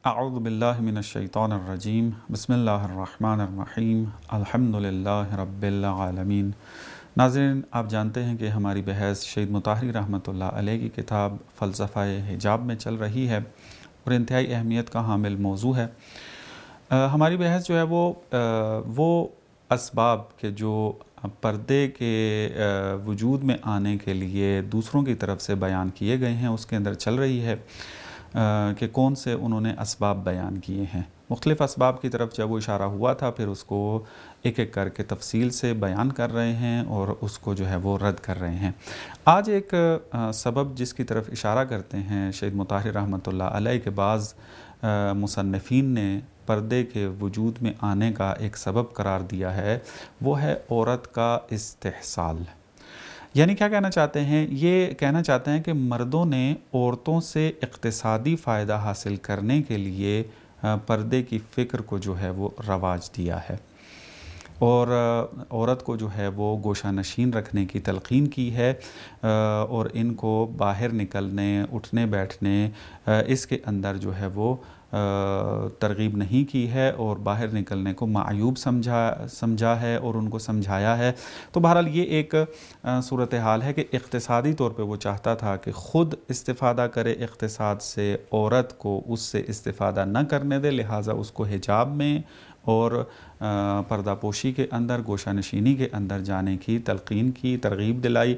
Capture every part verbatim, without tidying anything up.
اعوذ باللہ من الشیطان الرجیم بسم اللہ الرحمن الرحیم الحمدللہ رب العالمین۔ ناظرین، آپ جانتے ہیں کہ ہماری بحث شہید مطہری رحمۃ اللہ علیہ کی کتاب فلسفہ حجاب میں چل رہی ہے اور انتہائی اہمیت کا حامل موضوع ہے۔ ہماری بحث جو ہے وہ وہ اسباب کے جو پردے کے وجود میں آنے کے لیے دوسروں کی طرف سے بیان کیے گئے ہیں اس کے اندر چل رہی ہے کہ کون سے انہوں نے اسباب بیان کیے ہیں۔ مختلف اسباب کی طرف جب وہ اشارہ ہوا تھا پھر اس کو ایک ایک کر کے تفصیل سے بیان کر رہے ہیں اور اس کو جو ہے وہ رد کر رہے ہیں۔ آج ایک سبب جس کی طرف اشارہ کرتے ہیں شہید مطہری رحمۃ اللہ علیہ کے بعض مصنفین نے پردے کے وجود میں آنے کا ایک سبب قرار دیا ہے، وہ ہے عورت کا استحصال۔ یعنی کیا کہنا چاہتے ہیں؟ یہ کہنا چاہتے ہیں کہ مردوں نے عورتوں سے اقتصادی فائدہ حاصل کرنے کے لیے پردے کی فکر کو جو ہے وہ رواج دیا ہے اور عورت کو جو ہے وہ گوشہ نشین رکھنے کی تلقین کی ہے اور ان کو باہر نکلنے، اٹھنے بیٹھنے اس کے اندر جو ہے وہ ترغیب نہیں کی ہے اور باہر نکلنے کو معیوب سمجھا سمجھا ہے اور ان کو سمجھایا ہے۔ تو بہرحال یہ ایک صورتحال ہے کہ اقتصادی طور پہ وہ چاہتا تھا کہ خود استفادہ کرے اقتصاد سے، عورت کو اس سے استفادہ نہ کرنے دے، لہٰذا اس کو حجاب میں اور پردہ پوشی کے اندر، گوشہ نشینی کے اندر جانے کی تلقین کی، ترغیب دلائی،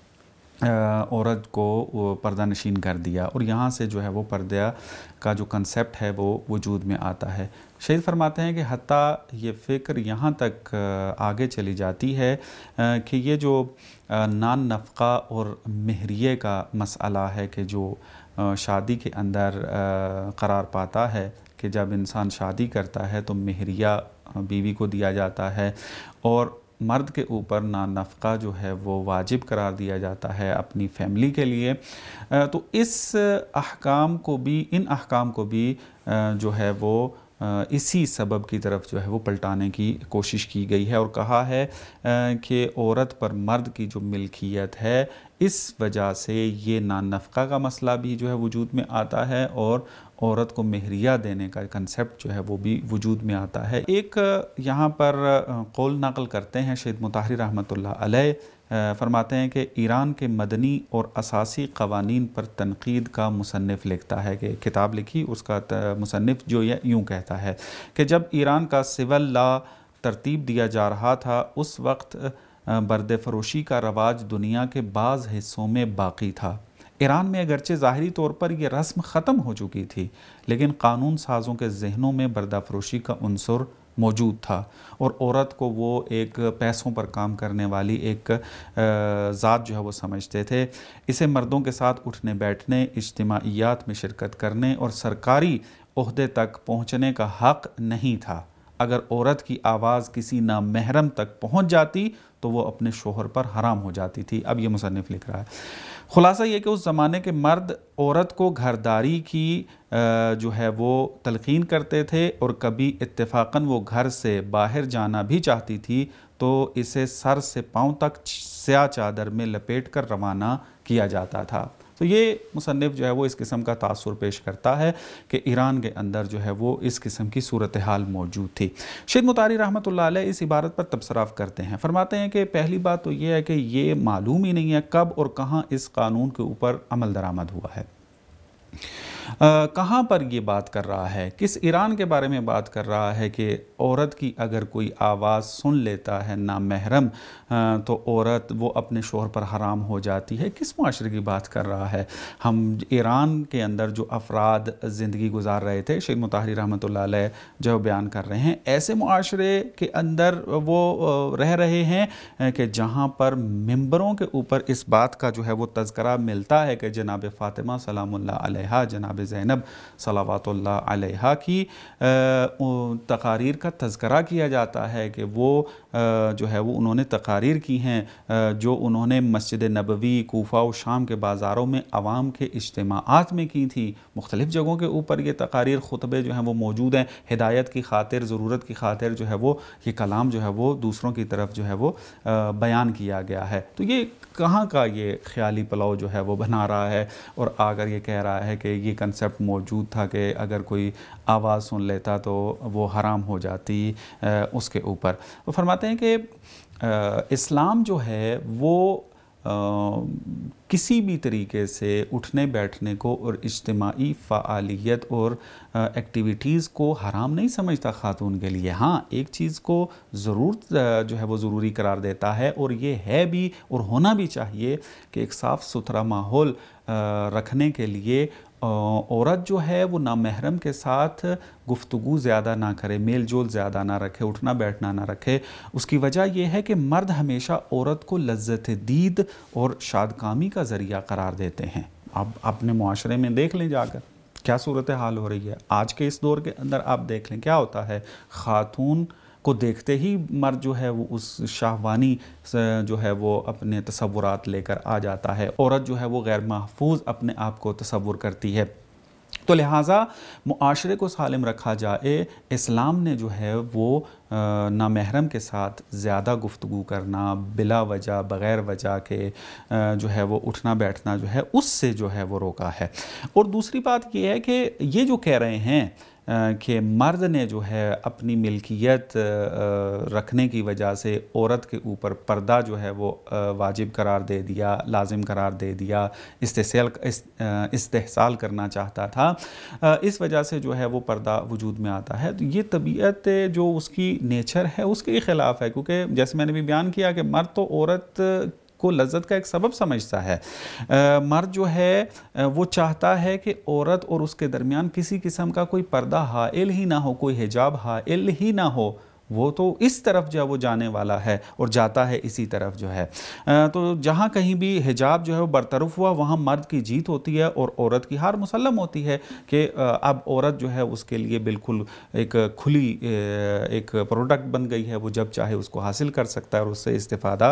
عورت کو پردہ نشین کر دیا اور یہاں سے جو ہے وہ پردہ کا جو کنسیپٹ ہے وہ وجود میں آتا ہے۔ شہید فرماتے ہیں کہ حتیٰ یہ فکر یہاں تک آگے چلی جاتی ہے کہ یہ جو نان نفقہ اور مہریے کا مسئلہ ہے کہ جو شادی کے اندر قرار پاتا ہے کہ جب انسان شادی کرتا ہے تو مہریہ بیوی کو دیا جاتا ہے اور مرد کے اوپر نان نفقہ جو ہے وہ واجب قرار دیا جاتا ہے اپنی فیملی کے لیے، تو اس احکام کو بھی ان احکام کو بھی جو ہے وہ اسی سبب کی طرف جو ہے وہ پلٹانے کی کوشش کی گئی ہے اور کہا ہے کہ عورت پر مرد کی جو ملکیت ہے اس وجہ سے یہ نان نفقہ کا مسئلہ بھی جو ہے وجود میں آتا ہے اور عورت کو مہریہ دینے کا کنسیپٹ جو ہے وہ بھی وجود میں آتا ہے۔ ایک یہاں پر قول نقل کرتے ہیں شہید مطہری رحمۃ اللہ علیہ، فرماتے ہیں کہ ایران کے مدنی اور اساسی قوانین پر تنقید کا مصنف لکھتا ہے کہ کتاب لکھی، اس کا مصنف جو یہ یوں کہتا ہے کہ جب ایران کا سول لا ترتیب دیا جا رہا تھا اس وقت بردے فروشی کا رواج دنیا کے بعض حصوں میں باقی تھا۔ ایران میں اگرچہ ظاہری طور پر یہ رسم ختم ہو چکی تھی لیکن قانون سازوں کے ذہنوں میں بردہ فروشی کا عنصر موجود تھا اور عورت کو وہ ایک پیسوں پر کام کرنے والی ایک ذات جو ہے وہ سمجھتے تھے۔ اسے مردوں کے ساتھ اٹھنے بیٹھنے، اجتماعیات میں شرکت کرنے اور سرکاری عہدے تک پہنچنے کا حق نہیں تھا۔ اگر عورت کی آواز کسی نامحرم تک پہنچ جاتی تو وہ اپنے شوہر پر حرام ہو جاتی تھی۔ اب یہ مصنف لکھ رہا ہے۔ خلاصہ یہ کہ اس زمانے کے مرد عورت کو گھرداری کی جو ہے وہ تلقین کرتے تھے اور کبھی اتفاقاً وہ گھر سے باہر جانا بھی چاہتی تھی تو اسے سر سے پاؤں تک سیاہ چادر میں لپیٹ کر روانہ کیا جاتا تھا۔ تو یہ مصنف جو ہے وہ اس قسم کا تاثر پیش کرتا ہے کہ ایران کے اندر جو ہے وہ اس قسم کی صورتحال موجود تھی۔ شہید مطہری رحمۃ اللہ علیہ اس عبارت پر تبصرہ کرتے ہیں، فرماتے ہیں کہ پہلی بات تو یہ ہے کہ یہ معلوم ہی نہیں ہے کب اور کہاں اس قانون کے اوپر عمل درآمد ہوا ہے، کہاں پر یہ بات کر رہا ہے، کس ایران کے بارے میں بات کر رہا ہے کہ عورت کی اگر کوئی آواز سن لیتا ہے نامحرم تو عورت وہ اپنے شوہر پر حرام ہو جاتی ہے۔ کس معاشرے کی بات کر رہا ہے؟ ہم ایران کے اندر جو افراد زندگی گزار رہے تھے، شہید مطہری رحمۃ اللہ علیہ جو بیان کر رہے ہیں، ایسے معاشرے کے اندر وہ رہ رہے ہیں کہ جہاں پر ممبروں کے اوپر اس بات کا جو ہے وہ تذکرہ ملتا ہے کہ جناب فاطمہ سلام اللہ علیہا، جناب زینب صلوات اللہ علیہا کی تقاریر کا تذکرہ کیا جاتا ہے کہ وہ جو ہے وہ انہوں نے تقاریر کی ہیں جو انہوں نے مسجد نبوی، کوفہ و شام کے بازاروں میں عوام کے اجتماعات میں کی تھی۔ مختلف جگہوں کے اوپر یہ تقاریر، خطبے جو ہیں وہ موجود ہیں۔ ہدایت کی خاطر، ضرورت کی خاطر جو ہے وہ یہ کلام جو ہے وہ دوسروں کی طرف جو ہے وہ بیان کیا گیا ہے۔ تو یہ کہاں کا یہ خیالی پلاؤ جو ہے وہ بنا رہا ہے اور آگر یہ کہہ رہا ہے کہ یہ کنسیپٹ موجود تھا کہ اگر کوئی آواز سن لیتا تو وہ حرام ہو جاتی اس کے اوپر. وہ فرماتے ہیں کہ اسلام جو ہے وہ کسی بھی طریقے سے اٹھنے بیٹھنے کو اور اجتماعی فعالیت اور ایکٹیویٹیز کو حرام نہیں سمجھتا خاتون کے لیے. ہاں ایک چیز کو ضرور جو ہے وہ ضروری قرار دیتا ہے اور یہ ہے بھی اور ہونا بھی چاہیے کہ ایک صاف ستھرا ماحول رکھنے کے لیے عورت جو ہے وہ نامحرم کے ساتھ گفتگو زیادہ نہ کرے، میل جول زیادہ نہ رکھے، اٹھنا بیٹھنا نہ رکھے. اس کی وجہ یہ ہے کہ مرد ہمیشہ عورت کو لذت دید اور شادکامی کا ذریعہ قرار دیتے ہیں. اب اپنے معاشرے میں دیکھ لیں جا کر کیا صورتحال ہو رہی ہے آج کے اس دور کے اندر. آپ دیکھ لیں کیا ہوتا ہے، خاتون کو دیکھتے ہی مرد جو ہے وہ اس شہوانی جو ہے وہ اپنے تصورات لے کر آ جاتا ہے. عورت جو ہے وہ غیر محفوظ اپنے آپ کو تصور کرتی ہے. تو لہٰذا معاشرے کو سالم رکھا جائے، اسلام نے جو ہے وہ نامحرم کے ساتھ زیادہ گفتگو کرنا، بلا وجہ بغیر وجہ کے جو ہے وہ اٹھنا بیٹھنا جو ہے اس سے جو ہے وہ روکا ہے. اور دوسری بات یہ ہے کہ یہ جو کہہ رہے ہیں کہ مرد نے جو ہے اپنی ملکیت رکھنے کی وجہ سے عورت کے اوپر پردہ جو ہے وہ واجب قرار دے دیا، لازم قرار دے دیا، استحصال استحصال کرنا چاہتا تھا، اس وجہ سے جو ہے وہ پردہ وجود میں آتا ہے. تو یہ طبیعت جو اس کی نیچر ہے اس کے خلاف ہے، کیونکہ جیسے میں نے بھی بیان کیا کہ مرد تو عورت کو لذت کا ایک سبب سمجھتا ہے. مرد جو ہے وہ چاہتا ہے کہ عورت اور اس کے درمیان کسی قسم کا کوئی پردہ حائل ہی نہ ہو، کوئی حجاب حائل ہی نہ ہو. وہ تو اس طرف جو ہے وہ جانے والا ہے اور جاتا ہے اسی طرف جو ہے. تو جہاں کہیں بھی حجاب جو ہے وہ برطرف ہوا وہاں مرد کی جیت ہوتی ہے اور عورت کی ہار مسلم ہوتی ہے کہ اب عورت جو ہے اس کے لیے بالکل ایک کھلی ایک پروڈکٹ بن گئی ہے، وہ جب چاہے اس کو حاصل کر سکتا ہے اور اس سے استفادہ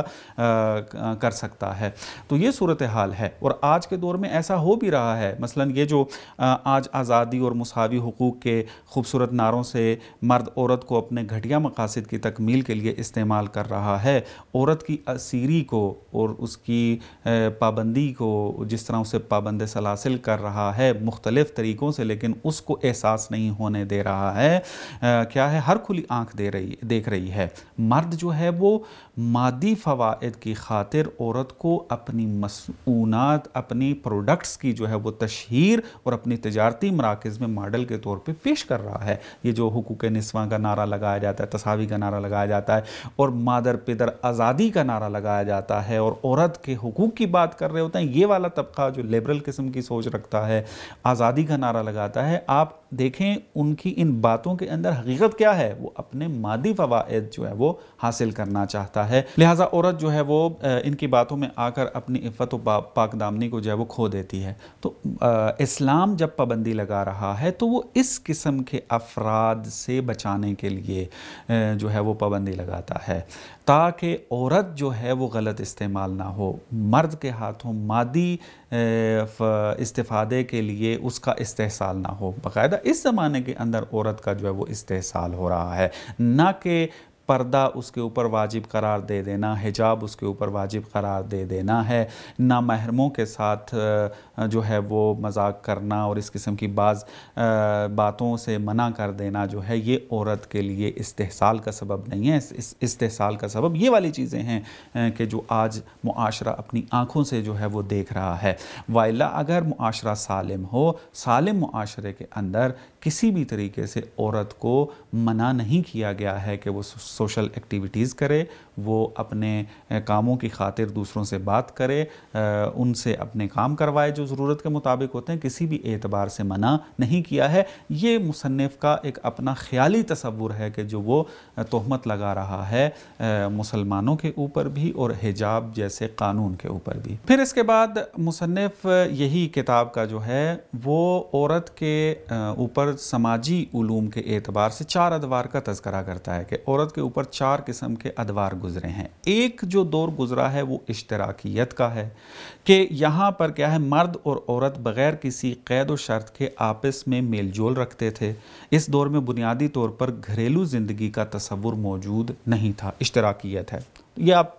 کر سکتا ہے. تو یہ صورتحال ہے اور آج کے دور میں ایسا ہو بھی رہا ہے. مثلا یہ جو آج آزادی اور مساوی حقوق کے خوبصورت نعروں سے مرد عورت کو اپنے گھٹیا مقاصد کی تکمیل کے لیے استعمال کر رہا ہے، عورت کی اسیری کو اور اس کی پابندی کو جس طرح اسے پابند سلاسل کر رہا ہے مختلف طریقوں سے، لیکن اس کو احساس نہیں ہونے دے رہا ہے. کیا ہے، ہر کھلی آنکھ دے رہی دیکھ رہی ہے. مرد جو ہے وہ مادی فوائد کی خاطر عورت کو اپنی مصنوعات، اپنی پروڈکٹس کی جو ہے وہ تشہیر اور اپنی تجارتی مراکز میں ماڈل کے طور پہ پیش کر رہا ہے. یہ جو حقوق نسواں کا نعرہ لگایا جاتا ہے، تساوی کا نعرہ لگایا جاتا ہے اور مادر پدر آزادی کا نعرہ لگایا جاتا ہے اور عورت کے حقوق کی بات کر رہے ہوتے ہیں، یہ والا طبقہ جو لیبرل قسم کی سوچ رکھتا ہے آزادی کا نعرہ لگاتا ہے. آپ دیکھیں ان کی ان باتوں کے اندر حقیقت کیا ہے، وہ اپنے مادی فوائد جو ہے وہ حاصل کرنا چاہتا ہے. لہٰذا عورت جو ہے وہ ان کی باتوں میں آ کر اپنی عفت و پاک دامنی کو جو ہے وہ کھو دیتی ہے. تو اسلام جب پابندی لگا رہا ہے تو وہ اس قسم کے افراد سے بچانے کے لیے جو ہے وہ پابندی لگاتا ہے تاکہ عورت جو ہے وہ غلط استعمال نہ ہو، مرد کے ہاتھوں مادی استفادے کے لیے اس کا استحصال نہ ہو. باقاعدہ اس زمانے کے اندر عورت کا جو ہے وہ استحصال ہو رہا ہے، نہ کہ پردہ اس کے اوپر واجب قرار دے دینا، حجاب اس کے اوپر واجب قرار دے دینا ہے، نامحرموں کے ساتھ جو ہے وہ مذاق کرنا اور اس قسم کی بعض باتوں سے منع کر دینا جو ہے یہ عورت کے لیے استحصال کا سبب نہیں ہے. استحصال کا سبب یہ والی چیزیں ہیں کہ جو آج معاشرہ اپنی آنکھوں سے جو ہے وہ دیکھ رہا ہے. وائلا اگر معاشرہ سالم ہو، سالم معاشرے کے اندر کسی بھی طریقے سے عورت کو منع نہیں کیا گیا ہے کہ وہ سوشل ایکٹیویٹیز کرے، وہ اپنے کاموں کی خاطر دوسروں سے بات کرے، ان سے اپنے کام کروائے جو ضرورت کے مطابق ہوتے ہیں، کسی بھی اعتبار سے منع نہیں کیا ہے. یہ مصنف کا ایک اپنا خیالی تصور ہے کہ جو وہ تہمت لگا رہا ہے مسلمانوں کے اوپر بھی اور حجاب جیسے قانون کے اوپر بھی. پھر اس کے بعد مصنف یہی کتاب کا جو ہے وہ عورت کے اوپر سماجی علوم کے اعتبار سے چار ادوار کا تذکرہ کرتا ہے کہ عورت کے اوپر چار قسم کے ادوار گزرے ہیں. ایک جو دور گزرا ہے وہ اشتراکیت کا ہے کہ یہاں پر کیا ہے، مرد اور عورت بغیر کسی قید و شرط کے آپس میں میل جول رکھتے تھے. اس دور میں بنیادی طور پر گھریلو زندگی کا تصور موجود نہیں تھا. اشتراکیت ہے. یہ آپ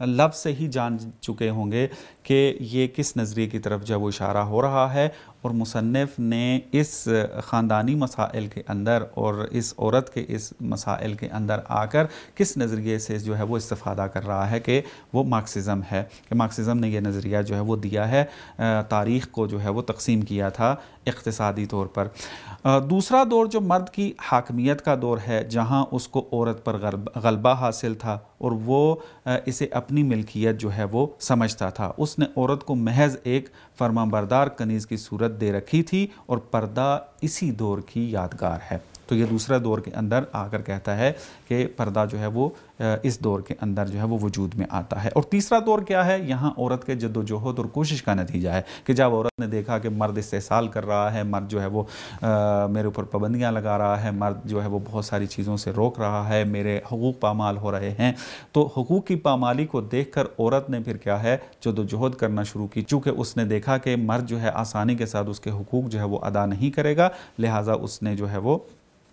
لفظ سے ہی جان چکے ہوں گے کہ یہ کس نظریے کی طرف جو وہ اشارہ ہو رہا ہے، اور مصنف نے اس خاندانی مسائل کے اندر اور اس عورت کے اس مسائل کے اندر آ کر کس نظریے سے جو ہے وہ استفادہ کر رہا ہے کہ وہ مارکسزم ہے، کہ مارکسزم نے یہ نظریہ جو ہے وہ دیا ہے، تاریخ کو جو ہے وہ تقسیم کیا تھا اقتصادی طور پر۔ دوسرا دور جو مرد کی حاکمیت کا دور ہے، جہاں اس کو عورت پر غلبہ حاصل تھا اور وہ اسے اپنی ملکیت جو ہے وہ سمجھتا تھا، اس نے عورت کو محض ایک فرمانبردار کنیز کی صورت دے رکھی تھی، اور پردہ اسی دور کی یادگار ہے۔ تو یہ دوسرا دور کے اندر آ کر کہتا ہے کہ پردہ جو ہے وہ اس دور کے اندر جو ہے وہ وجود میں آتا ہے۔ اور تیسرا دور کیا ہے؟ یہاں عورت کے جد و جہد اور کوشش کا نتیجہ ہے کہ جب عورت نے دیکھا کہ مرد استحصال کر رہا ہے، مرد جو ہے وہ میرے اوپر پابندیاں لگا رہا ہے، مرد جو ہے وہ بہت ساری چیزوں سے روک رہا ہے، میرے حقوق پامال ہو رہے ہیں، تو حقوق کی پامالی کو دیکھ کر عورت نے پھر کیا ہے جد و جہد کرنا شروع کی، چونکہ اس نے دیکھا کہ مرد جو ہے آسانی کے ساتھ اس کے حقوق جو ہے وہ ادا نہیں کرے گا، لہٰذا اس نے جو ہے وہ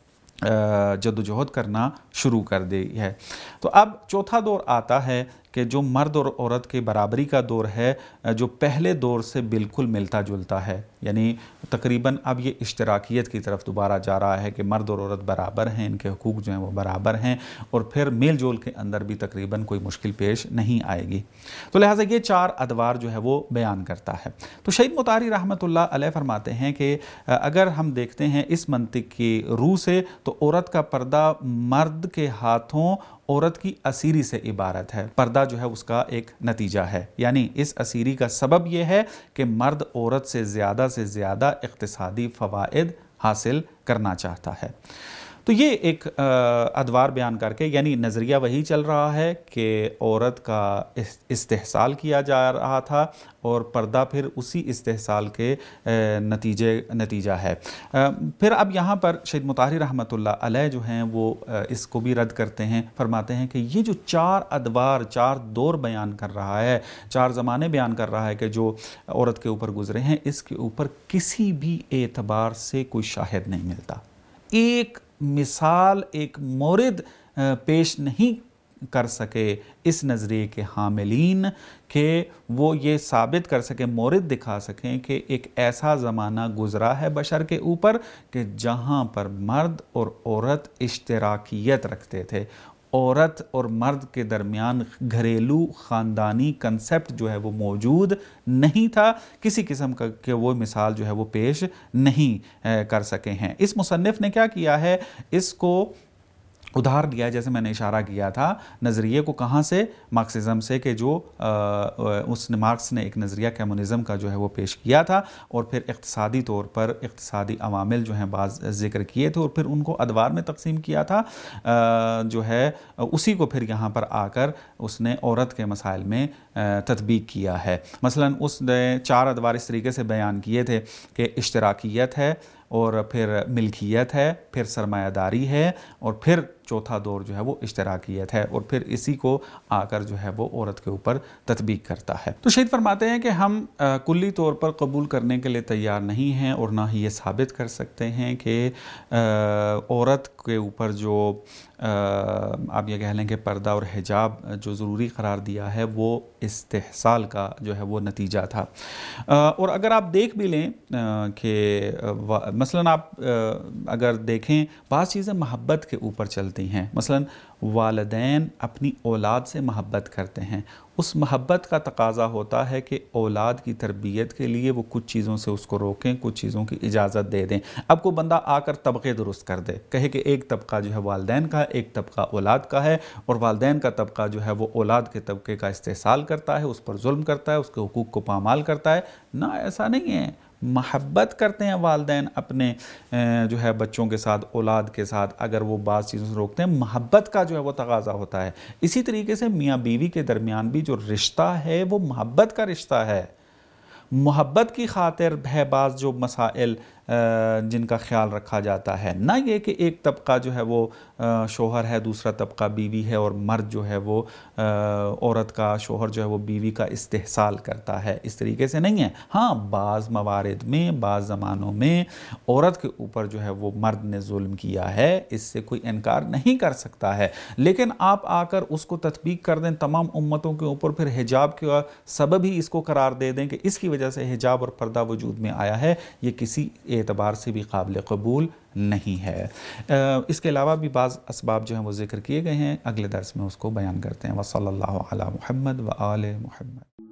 جد و جہد کرنا شروع کر دی ہے۔ تو اب چوتھا دور آتا ہے کہ جو مرد اور عورت کے برابری کا دور ہے، جو پہلے دور سے بالکل ملتا جلتا ہے، یعنی تقریباً اب یہ اشتراکیت کی طرف دوبارہ جا رہا ہے کہ مرد اور عورت برابر ہیں، ان کے حقوق جو ہیں وہ برابر ہیں، اور پھر میل جول کے اندر بھی تقریباً کوئی مشکل پیش نہیں آئے گی۔ تو لہٰذا یہ چار ادوار جو ہے وہ بیان کرتا ہے۔ تو شہید مطہری رحمۃ اللہ علیہ فرماتے ہیں کہ اگر ہم دیکھتے ہیں اس منطق کی روح سے، تو عورت کا پردہ مرد کے ہاتھوں عورت کی اسیری سے عبارت ہے۔ پردہ جو ہے اس کا ایک نتیجہ ہے، یعنی اس اسیری کا سبب یہ ہے کہ مرد عورت سے زیادہ سے زیادہ اقتصادی فوائد حاصل کرنا چاہتا ہے۔ تو یہ ایک ادوار بیان کر کے، یعنی نظریہ وہی چل رہا ہے کہ عورت کا استحصال کیا جا رہا تھا، اور پردہ پھر اسی استحصال کے نتیجے نتیجہ ہے۔ پھر اب یہاں پر شہید مطہری رحمۃ اللہ علیہ جو ہیں وہ اس کو بھی رد کرتے ہیں، فرماتے ہیں کہ یہ جو چار ادوار، چار دور بیان کر رہا ہے، چار زمانے بیان کر رہا ہے کہ جو عورت کے اوپر گزرے ہیں، اس کے اوپر کسی بھی اعتبار سے کوئی شاہد نہیں ملتا، ایک مثال، ایک مورد پیش نہیں کر سکے اس نظریے کے حاملین کہ وہ یہ ثابت کر سکیں، مورد دکھا سکیں کہ ایک ایسا زمانہ گزرا ہے بشر کے اوپر کہ جہاں پر مرد اور عورت اشتراکیت رکھتے تھے، عورت اور مرد کے درمیان گھریلو خاندانی کنسپٹ جو ہے وہ موجود نہیں تھا، کسی قسم کا کہ وہ مثال جو ہے وہ پیش نہیں کر سکے ہیں۔ اس مصنف نے کیا کیا ہے، اس کو ادھار دیا، جیسے میں نے اشارہ کیا تھا نظریے کو، کہاں سے؟ مارکسزم سے، کہ جو اس نے مارکس نے ایک نظریہ کمیونزم کا جو ہے وہ پیش کیا تھا، اور پھر اقتصادی طور پر اقتصادی عوامل جو ہیں بعض ذکر کیے تھے، اور پھر ان کو ادوار میں تقسیم کیا تھا، جو ہے اسی کو پھر یہاں پر آ کر اس نے عورت کے مسائل میں تطبیق کیا ہے۔ مثلا اس نے چار ادوار اس طریقے سے بیان کیے تھے کہ اشتراکیت ہے، اور پھر ملکیت ہے، پھر سرمایہ داری ہے، اور پھر چوتھا دور جو ہے وہ اشتراکیت ہے، اور پھر اسی کو آ کر جو ہے وہ عورت کے اوپر تطبیق کرتا ہے۔ تو شہید فرماتے ہیں کہ ہم کلی طور پر قبول کرنے کے لیے تیار نہیں ہیں، اور نہ ہی یہ ثابت کر سکتے ہیں کہ عورت کے اوپر جو آپ یہ کہہ لیں کہ پردہ اور حجاب جو ضروری قرار دیا ہے، وہ استحصال کا جو ہے وہ نتیجہ تھا۔ اور اگر آپ دیکھ بھی لیں کہ مثلا آپ اگر دیکھیں بعض چیزیں محبت کے اوپر چلتی ہیں، مثلا والدین اپنی اولاد سے محبت کرتے ہیں، اس محبت کا تقاضا ہوتا ہے کہ اولاد کی تربیت کے لیے وہ کچھ چیزوں سے اس کو روکیں، کچھ چیزوں کی اجازت دے دیں۔ اب کوئی بندہ آ کر طبقے درست کر دے، کہے کہ ایک طبقہ جو ہے والدین کا ہے، ایک طبقہ اولاد کا ہے، اور والدین کا طبقہ جو ہے وہ اولاد کے طبقے کا استحصال کرتا ہے، اس پر ظلم کرتا ہے، اس کے حقوق کو پامال کرتا ہے۔ نہ، ایسا نہیں ہے، محبت کرتے ہیں والدین اپنے جو ہے بچوں کے ساتھ، اولاد کے ساتھ، اگر وہ بعض چیزوں سے روکتے ہیں، محبت کا جو ہے وہ تقاضا ہوتا ہے۔ اسی طریقے سے میاں بیوی کے درمیان بھی جو رشتہ ہے وہ محبت کا رشتہ ہے، محبت کی خاطر ہے بعض جو مسائل جن کا خیال رکھا جاتا ہے، نہ یہ کہ ایک طبقہ جو ہے وہ شوہر ہے، دوسرا طبقہ بیوی ہے، اور مرد جو ہے وہ عورت کا، شوہر جو ہے وہ بیوی کا استحصال کرتا ہے، اس طریقے سے نہیں ہے۔ ہاں بعض موارد میں، بعض زمانوں میں عورت کے اوپر جو ہے وہ مرد نے ظلم کیا ہے، اس سے کوئی انکار نہیں کر سکتا ہے، لیکن آپ آ کر اس کو تطبیق کر دیں تمام امتوں کے اوپر، پھر حجاب کا سبب ہی اس کو قرار دے دیں کہ اس کی وجہ سے حجاب اور پردہ وجود میں آیا ہے، یہ کسی اعتبار سے بھی قابل قبول نہیں ہے۔ اس کے علاوہ بھی بعض اسباب جو ہیں وہ ذکر کیے گئے ہیں، اگلے درس میں اس کو بیان کرتے ہیں۔ وصلی اللہ علی محمد و آل محمد۔